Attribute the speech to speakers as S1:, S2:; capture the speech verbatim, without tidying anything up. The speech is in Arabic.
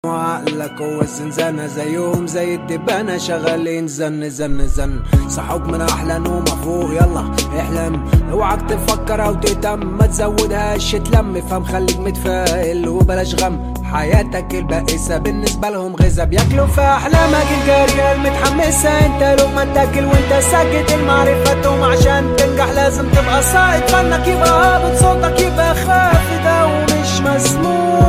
S1: عقلك هو الزنزانة زيهم زي الدبانة شغالين زن زن زن. صحوك من أحلى نومة فوق يلا احلم، اوعك تفكر او تهتم ما تزودهاش تلم. فهم خليك متفائل وبلاش غم، حياتك البائسة بالنسبة لهم غذا بياكلوا في أحلامك الجارية المتحمسة. انت لو ما تاكل وانت ساكت المعرفة توم، عشان تنجح لازم تبقى صائد، فنك يبقى هابط صوتك يبقى خافت او مش مسموع.